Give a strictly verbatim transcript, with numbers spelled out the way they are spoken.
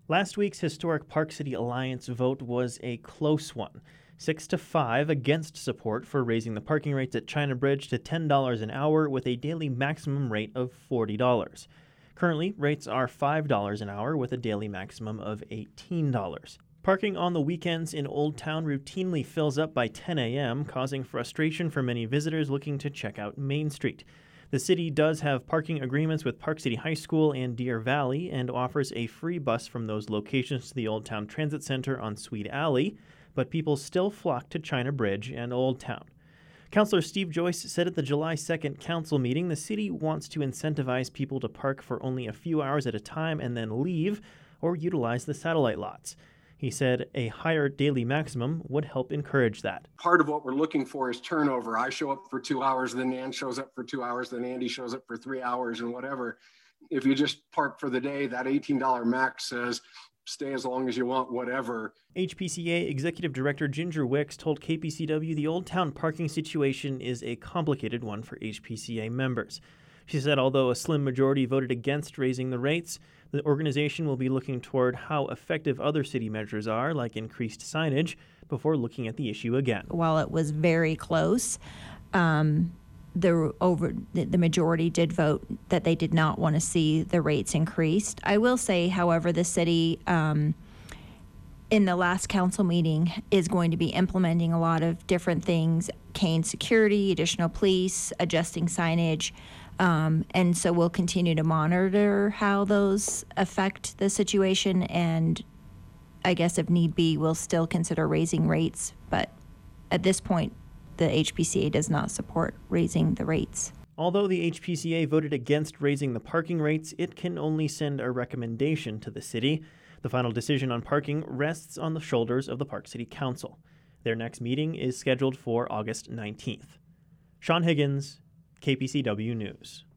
Last week's historic Park City Alliance vote was a close one. Six to five against support for raising the parking rates at China Bridge to ten dollars an hour with a daily maximum rate of forty dollars. Currently, rates are five dollars an hour with a daily maximum of eighteen dollars. Parking on the weekends in Old Town routinely fills up by ten a.m., causing frustration for many visitors looking to check out Main Street. The city does have parking agreements with Park City High School and Deer Valley and offers a free bus from those locations to the Old Town Transit Center on Swede Alley, but people still flock to China Bridge and Old Town. Councillor Steve Joyce said at the July second council meeting the city wants to incentivize people to park for only a few hours at a time and then leave or utilize the satellite lots. He said a higher daily maximum would help encourage that. Part of what we're looking for is turnover. I show up for two hours, then Ann shows up for two hours, then Andy shows up for three hours and whatever. If you just park for the day, that eighteen dollars max says stay as long as you want, whatever. H P C A Executive Director Ginger Wicks told K P C W the Old Town parking situation is a complicated one for H P C A members. She said although a slim majority voted against raising the rates, the organization will be looking toward how effective other city measures are, like increased signage, before looking at the issue again. While it was very close, um, the over the majority did vote that they did not want to see the rates increased. I will say, however, the city um, in the last council meeting is going to be implementing a lot of different things: cane security, additional police, adjusting signage. Um, and so we'll continue to monitor how those affect the situation, and I guess if need be, we'll still consider raising rates. But at this point, the H P C A does not support raising the rates. Although the H P C A voted against raising the parking rates, it can only send a recommendation to the city. The final decision on parking rests on the shoulders of the Park City Council. Their next meeting is scheduled for August nineteenth. Sean Higgins, K P C W News.